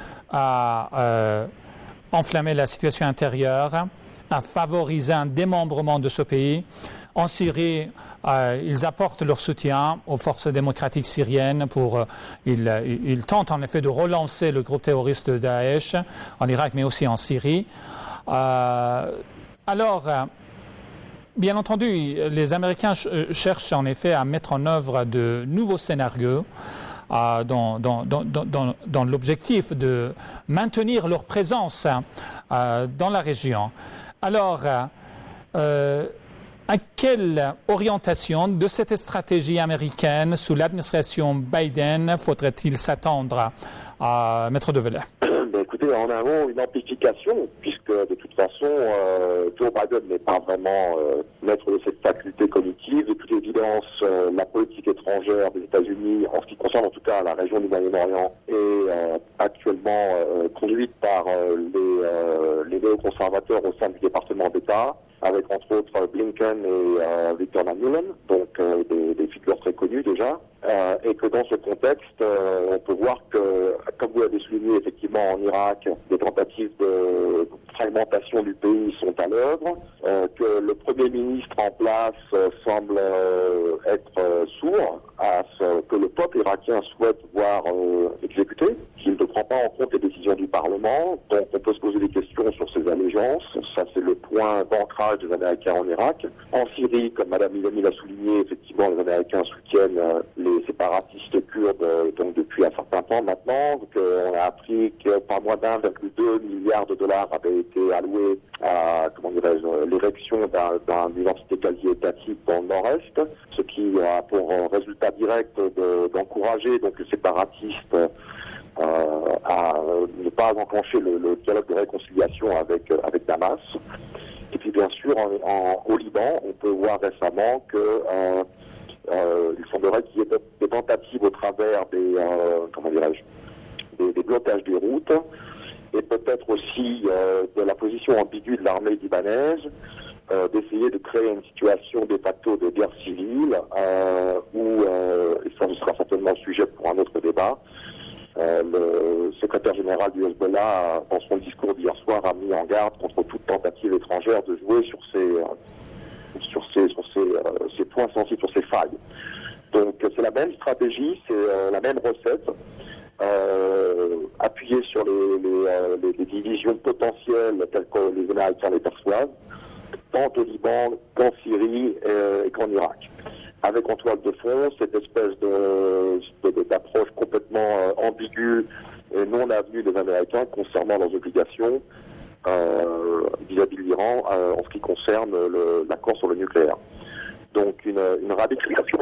à euh, enflammer la situation intérieure, à favoriser un démembrement de ce pays. En Syrie, euh, ils apportent leur soutien aux forces démocratiques syriennes pour, euh, ils, ils tentent en effet de relancer le groupe terroriste de Daesh en Irak, mais aussi en Syrie. Euh, alors, euh, bien entendu, les Américains ch- cherchent en effet à mettre en œuvre de nouveaux scénarios Euh, dans, dans, dans, dans, dans l'objectif de maintenir leur présence euh, dans la région. Alors, euh, à quelle orientation de cette stratégie américaine sous l'administration Biden faudrait-il s'attendre à Maître Develay? Ben, écoutez, en un mot, une amplification, puisque de toute façon, euh, Joe Biden n'est pas vraiment euh, maître de cette faculté cognitive. De toute évidence, euh, la politique étrangère des États-Unis, en ce qui concerne en tout cas la région du Moyen-Orient, est euh, actuellement euh, conduite par euh, les, euh, les néoconservateurs au sein du département d'État, avec entre autres Blinken et euh, Victor Nuland, donc euh, des, des figures très connues déjà, euh, et que dans ce contexte, euh, on peut voir que, comme vous l'avez souligné effectivement en Irak, des tentatives de fragmentation du pays sont à l'œuvre, euh, que le Premier ministre en place euh, semble euh, être euh, sourd à ce que le peuple irakien souhaite voir euh, exécuter, qu'il ne prend pas en compte les décisions du Parlement, donc on peut se poser des questions sur ses allégeances, ça c'est le point d'ancrage des Américains en Irak. En Syrie, comme Mme Milani l'a souligné, effectivement les Américains soutiennent euh, les séparatistes kurdes euh, donc depuis un certain temps maintenant, donc, euh, on a appris que pas moins d'un virgule deux milliard de dollars avaient été alloués à, comment dirais-je, l'érection d'un, d'un, d'une entité quasi étatique dans le nord-est, ce qui a pour résultat direct de, d'encourager donc les séparatistes euh, à ne pas enclencher le, le dialogue de réconciliation avec, avec Damas. Et puis bien sûr, en, en, au Liban, on peut voir récemment que euh, euh, il semblerait qu'il y ait des tentatives au travers des, euh, comment dirais-je, des, des blocages des routes, et peut-être aussi euh, de la position ambiguë de l'armée libanaise, euh, d'essayer de créer une situation de facto de guerre civile, euh, où, euh, et ça ce sera certainement sujet pour un autre débat, euh, le secrétaire général du Hezbollah, dans son discours d'hier soir, a mis en garde contre toute tentative étrangère de jouer sur ces, euh, sur ces, sur ces, euh, ces points sensibles, sur ces failles. Donc c'est la même stratégie, c'est euh, la même recette. Euh, appuyé sur les, les, euh, les, les divisions potentielles telles que les Américains les perçoivent, tant au Liban qu'en Syrie et, et qu'en Irak. Avec en toile de fond cette espèce de, de, d'approche complètement euh, ambiguë et non avenue des Américains concernant leurs obligations euh, vis-à-vis de l'Iran euh, en ce qui concerne le, l'accord sur le nucléaire. Donc une, une radicalisation,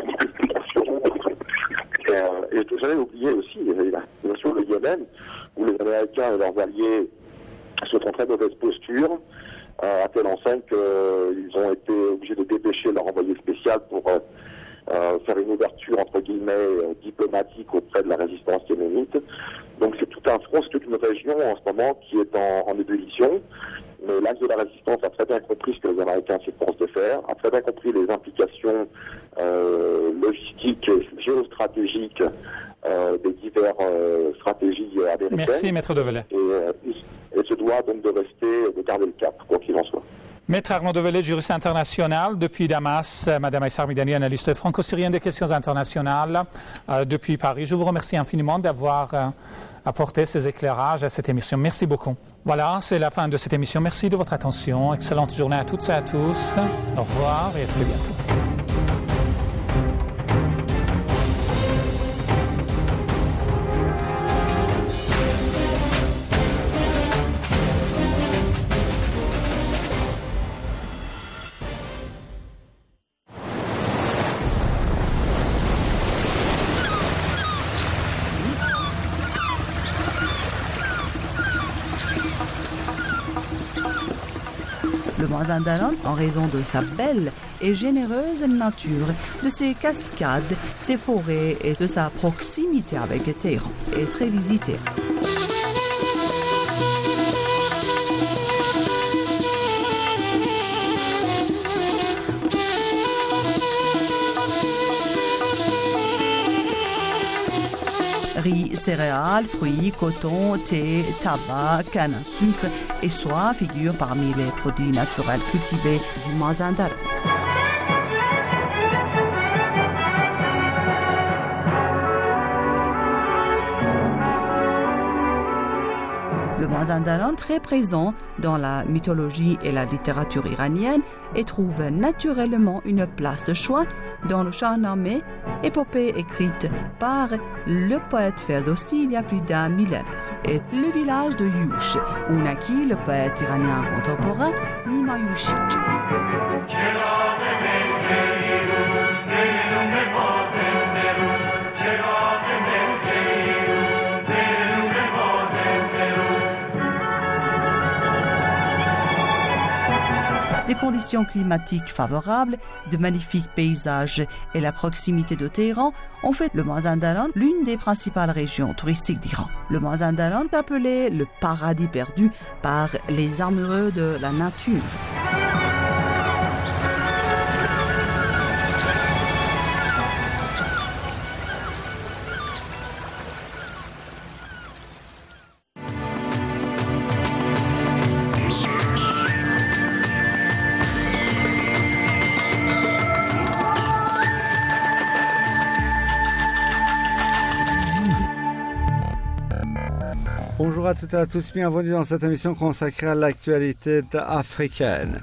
euh, et je j'avais oublié aussi, bien sûr, le Yémen, où les Américains et leurs alliés sont en très mauvaise posture, euh, à telle enseigne qu'ils ont été obligés de dépêcher leur envoyé spécial pour euh, euh, faire une ouverture, entre guillemets, euh, diplomatique auprès de la résistance yéménite. Donc c'est tout un front, c'est toute une région en ce moment qui est en, en ébullition. mais l'axe de la résistance a très bien compris ce que les Américains s'efforcent de faire, a très bien compris les implications euh, logistiques, géostratégiques euh, des diverses euh, stratégies américaines. Merci, Maître Develay. Et, euh, et se doit donc de rester, de garder le cap, quoi qu'il en soit. Maître Arnaud Develay, juriste international. Depuis Damas, Madame Aïssar Midani, analyste franco-syrienne des questions internationales euh, depuis Paris. Je vous remercie infiniment d'avoir euh, apporté ces éclairages à cette émission. Merci beaucoup. Voilà, c'est la fin de cette émission. Merci de votre attention. Excellente journée à toutes et à tous. Au revoir et à très bientôt. Le Mazandaran, en raison de sa belle et généreuse nature, de ses cascades, ses forêts et de sa proximité avec Téhéran, est très visité. Riz, céréales, fruits, coton, thé, tabac, canne à sucre et soie figurent parmi les produits naturels cultivés du Mazandaran. Le Mazandaran, très présent dans la mythologie et la littérature iranienne, et trouve naturellement une place de choix dans le Shahnameh, épopée écrite par le poète Ferdowsi il y a plus d'un millénaire, et le village de Yush, où naquit le poète iranien contemporain Nima Yushij. Des conditions climatiques favorables, de magnifiques paysages et la proximité de Téhéran ont fait le Mazandaran l'une des principales régions touristiques d'Iran. Le Mazandaran est appelé le paradis perdu par les amoureux de la nature. Bonjour à toutes et à tous, bienvenue dans cette émission consacrée à l'actualité africaine.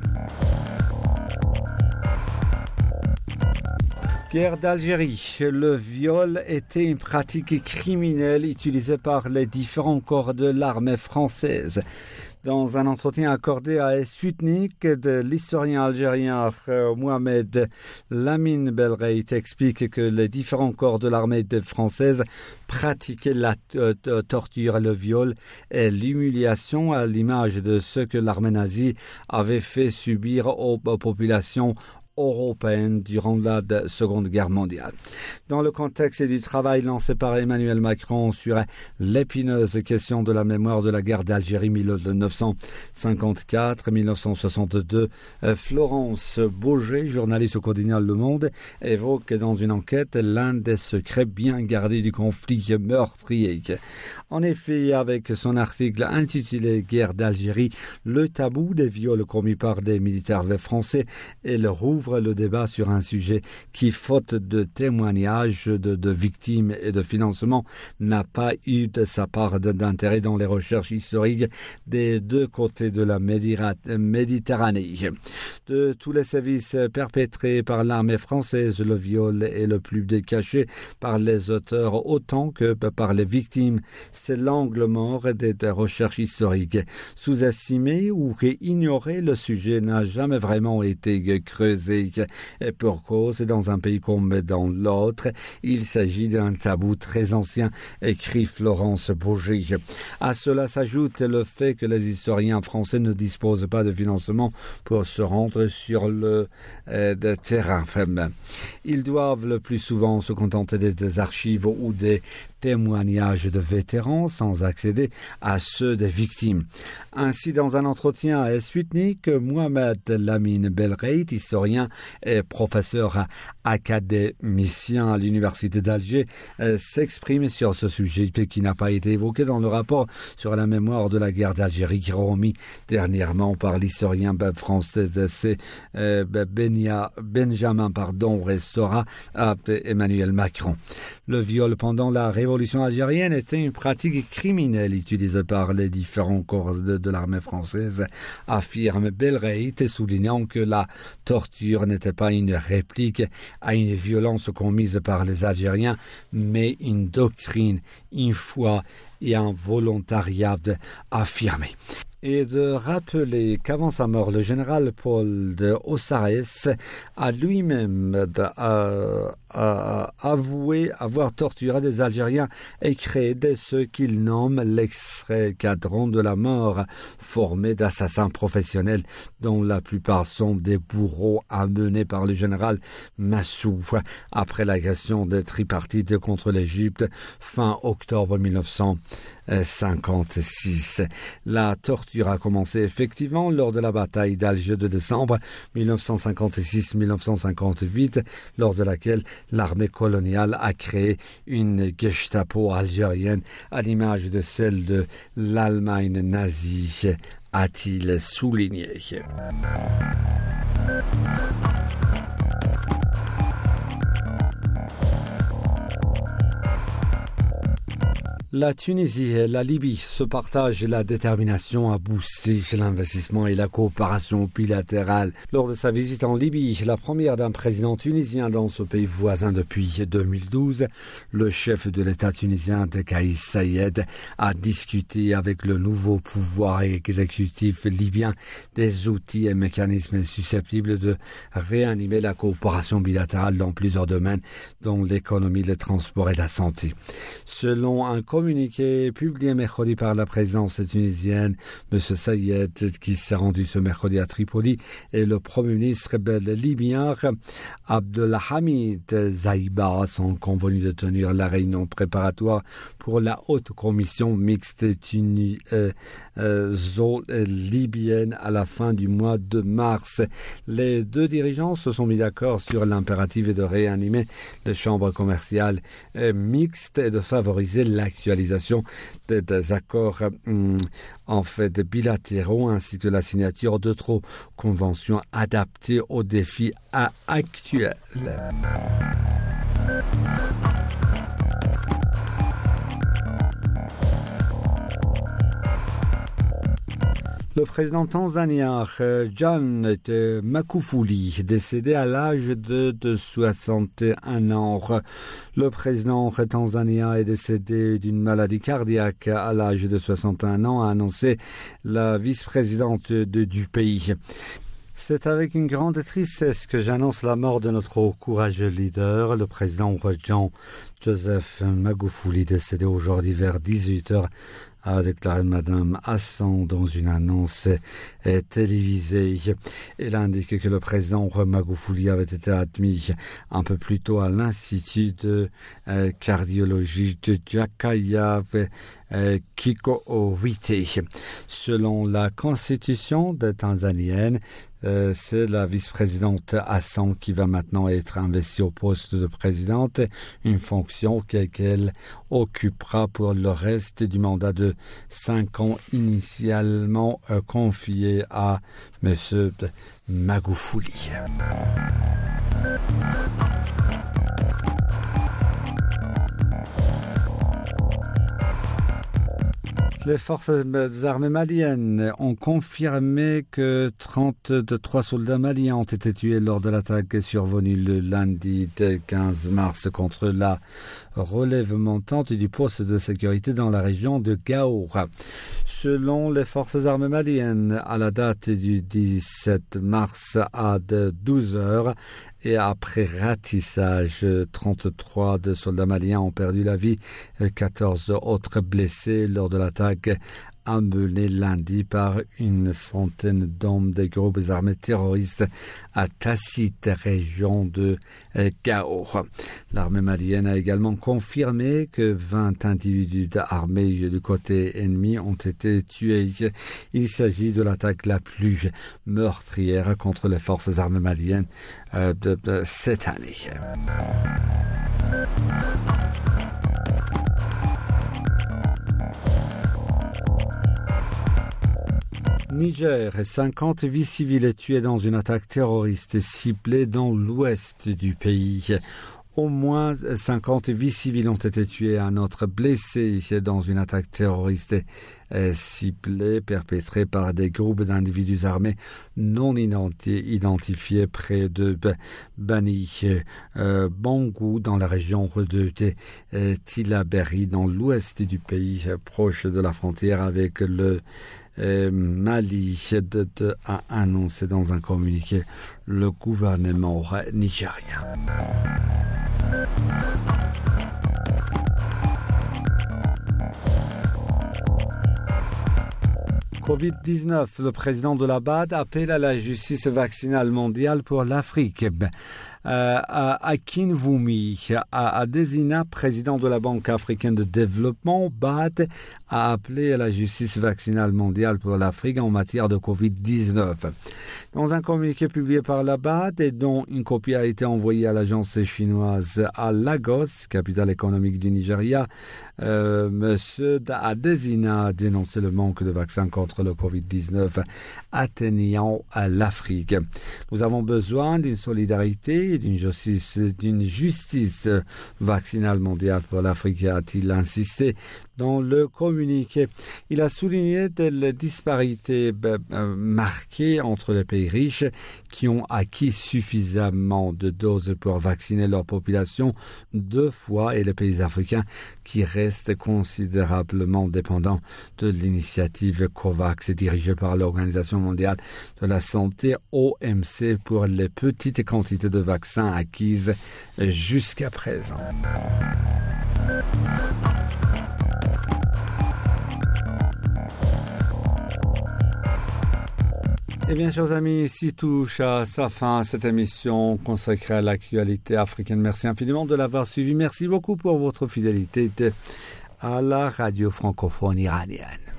Guerre d'Algérie. Le viol était une pratique criminelle utilisée par les différents corps de l'armée française. Dans un entretien accordé à Sputnik, de l'historien algérien Mohamed Lamine Belreit explique que les différents corps de l'armée française pratiquaient la torture, le viol et l'humiliation à l'image de ce que l'armée nazie avait fait subir aux populations européenne durant la Seconde Guerre mondiale. Dans le contexte du travail lancé par Emmanuel Macron sur l'épineuse question de la mémoire de la guerre d'Algérie mille neuf cent cinquante-quatre à mille neuf cent soixante-deux, Florence Bauger, journaliste au quotidien Le Monde, évoque dans une enquête l'un des secrets bien gardés du conflit meurtrier. En effet, avec son article intitulé « Guerre d'Algérie, le tabou des viols commis par des militaires français », elle rouvre le débat sur un sujet qui, faute de témoignages de, de victimes et de financement, n'a pas eu de sa part d'intérêt dans les recherches historiques des deux côtés de la Méditerranée. De tous les services perpétrés par l'armée française, le viol est le plus caché par les auteurs autant que par les victimes. C'est l'angle mort des recherches historiques. Sous-estimer ou ignorer le sujet n'a jamais vraiment été creusé. Et pour cause, dans un pays comme dans l'autre, il s'agit d'un tabou très ancien, écrit Florence Bauger. À cela s'ajoute le fait que les historiens français ne disposent pas de financement pour se rendre sur le euh, de terrain. Ils doivent le plus souvent se contenter des archives ou des témoignages de vétérans sans accéder à ceux des victimes. Ainsi, dans un entretien à Sputnik, Mohamed Lamine Belreit, historien et professeur académicien à l'université d'Alger, s'exprime sur ce sujet qui n'a pas été évoqué dans le rapport sur la mémoire de la guerre d'Algérie qui remis dernièrement par l'historien français Benjamin pardon, Restora à Emmanuel Macron. Le viol pendant la révolution algérienne était une pratique criminelle utilisée par les différents corps de, de l'armée française, affirme Belreit, soulignant que la torture n'était pas une réplique à une violence commise par les Algériens, mais une doctrine, une foi et un volontariat affirmé. Et de rappeler qu'avant sa mort, le général Paul de Ossarès a lui-même a, a avoué avoir torturé des Algériens et créé de ce qu'il nomme l'ex-cadron de la mort, formé d'assassins professionnels dont la plupart sont des bourreaux amenés par le général Massou après l'agression des tripartites contre l'Égypte fin octobre mille neuf cent cinquante-six. La torture a commencé effectivement lors de la bataille d'Alger de décembre mille neuf cent cinquante-six mille neuf cent cinquante-huit, lors de laquelle l'armée coloniale a créé une Gestapo algérienne à l'image de celle de l'Allemagne nazie, a-t-il souligné. La Tunisie et la Libye se partagent la détermination à booster l'investissement et la coopération bilatérale. Lors de sa visite en Libye, la première d'un président tunisien dans ce pays voisin depuis deux mille douze, le chef de l'État tunisien, Kais Saied, a discuté avec le nouveau pouvoir exécutif libyen des outils et mécanismes susceptibles de réanimer la coopération bilatérale dans plusieurs domaines, dont l'économie, le transport et la santé. Selon un communiqué publié mercredi par la présidence tunisienne, M. Sayed, qui s'est rendu ce mercredi à Tripoli, et le Premier ministre libyen Abdelhamid Zaïba sont convenus de tenir la réunion préparatoire pour la haute commission mixte tuni, euh, euh, libyenne à la fin du mois de mars. Les deux dirigeants se sont mis d'accord sur l'impératif de réanimer les chambres commerciales euh, mixtes et de favoriser l'actualisation des, des accords hum, en fait bilatéraux ainsi que la signature d'autres conventions adaptées aux défis actuels. Le président tanzanien John Magufuli, décédé à l'âge de, de soixante et un ans. Le président tanzanien est décédé d'une maladie cardiaque à l'âge de soixante et un ans, a annoncé la vice-présidente de, du pays. C'est avec une grande tristesse que j'annonce la mort de notre courageux leader, le président John Joseph Magufuli, décédé aujourd'hui vers dix-huit heures, a déclaré Madame Hassan dans une annonce télévisée. Elle a indiqué que le président Magufuli avait été admis un peu plus tôt à l'Institut de euh, cardiologie de Jakaya euh, Kikwete. Selon la constitution de Tanzanienne, Euh, c'est la vice-présidente Hassan qui va maintenant être investie au poste de présidente, une fonction qu'elle occupera pour le reste du mandat de cinq ans initialement euh, confié à M. Magufuli. Les forces armées maliennes ont confirmé que trente-trois soldats maliens ont été tués lors de l'attaque survenue le lundi quinze mars contre la relève montante du poste de sécurité dans la région de Gaoura. Selon les forces armées maliennes, à la date du dix-sept mars à douze heures, et après ratissage, trente-trois de soldats maliens ont perdu la vie, quatorze autres blessés lors de l'attaque amenés lundi par une centaine d'hommes des groupes armés terroristes à Tacite, région de Gao. L'armée malienne a également confirmé que vingt individus armés du côté ennemi ont été tués. Il s'agit de l'attaque la plus meurtrière contre les forces armées maliennes euh, de, de cette année. Niger, cinquante vies civiles tuées dans une attaque terroriste ciblée dans l'ouest du pays. Au moins cinquante vies civiles ont été tuées, un autre blessé dans une attaque terroriste ciblée perpétrée par des groupes d'individus armés non identifiés près de Bani euh, Bangou dans la région de euh, Tillabéri dans l'ouest du pays, proche de la frontière avec le Euh, Mali, de, de, a annoncé dans un communiqué le gouvernement nigérien. covid dix-neuf, le président de la B A D appelle à la justice vaccinale mondiale pour l'Afrique. Euh, Akin Voumi, Adesina, président de la Banque africaine de développement, B A D, a appelé à la justice vaccinale mondiale pour l'Afrique en matière de covid dix-neuf. Dans un communiqué publié par la B A D et dont une copie a été envoyée à l'agence chinoise à Lagos, capitale économique du Nigeria, euh, M. Adesina a dénoncé le manque de vaccins contre le covid dix-neuf atteignant l'Afrique. Nous avons besoin d'une solidarité et d'une justice, d'une justice vaccinale mondiale pour l'Afrique, a-t-il insisté dans le communiqué. Il a souligné des disparités marquées entre les pays riches qui ont acquis suffisamment de doses pour vacciner leur population deux fois et les pays africains qui restent considérablement dépendants de l'initiative COVAX dirigée par l'Organisation mondiale de la santé O M C pour les petites quantités de vaccins acquises jusqu'à présent. Eh bien, chers amis, ici touche à sa fin cette émission consacrée à l'actualité africaine. Merci infiniment de l'avoir suivi. Merci beaucoup pour votre fidélité à la radio francophone iranienne.